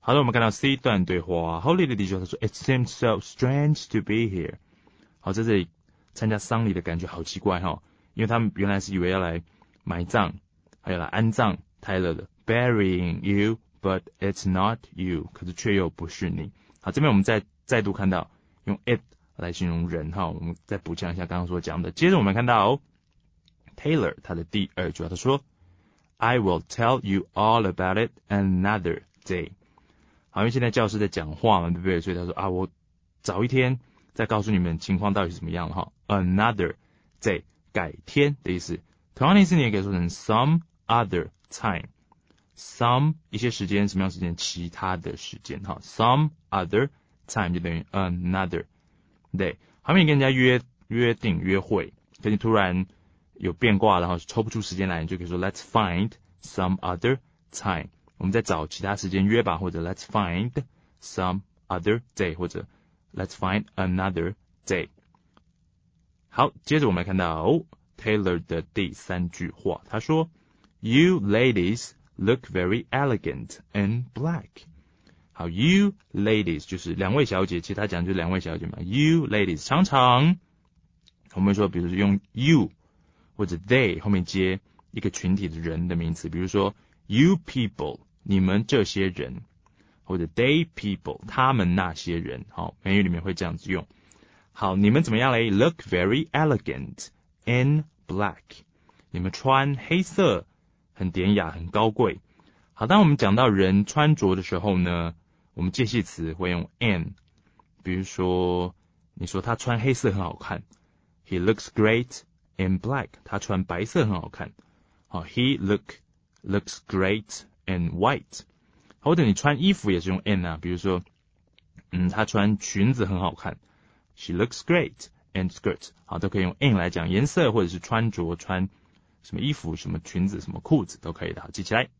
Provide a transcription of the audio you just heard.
好的，我们看到 C 段对话 ，Holly 的第一句话他说 ，It seems so strange to be here。好，在这里参加丧礼的感觉好奇怪哈，因为他们原来是以为要来埋葬，还有来安葬泰勒的 ，burying you，but it's not you， 可是却又不是你。好，这边我们再度看到用 it 来形容人哈，我们再补强一下刚刚所讲的。接着我们看到 Taylor 他的第二句话，他说 I will tell you all about it another day。好，因为现在教师在讲话嘛，对不对？所以他说啊，我早一天再告诉你们情况到底是怎么样哈。Another day， 改天的意思。同样的意思你也可以说成 some other time。some 一些时间，什么样时间？其他的时间哈。some other time 就等于 another day。后面跟人家约定约会，可是突然有变卦，然后抽不出时间来，你就可以说 Let's find some other time。我们再找其他时间约吧，或者 Let's find some other day， 或者 Let's find another day。好，接着我们来看到 Taylor 的第三句话，他说 You ladies look very elegant in black。好 ，You ladies 就是两位小姐，其实他讲就是两位小姐嘛。You ladies 常常我们说，比如说用 you 或者 they 后面接一个群体的人的名词，比如说 You people。你们这些人，或者 they people， 他们那些人，好，美语里面会这样子用。好，你们怎么样嘞 ？Look very elegant in black。你们穿黑色，很典雅，很高贵。好，当我们讲到人穿着的时候呢，我们介系词会用 in。比如说，你说他穿黑色很好看 ，He looks great in black。他穿白色很好看，好 ，He looks great。and white， 或者你穿衣服也是用 in 啊，比如说，她穿裙子很好看 ，She looks great and skirt， 好，都可以用 in 来讲颜色或者是穿着，穿什么衣服、什么裙子、什么裤子都可以的，好，记起来。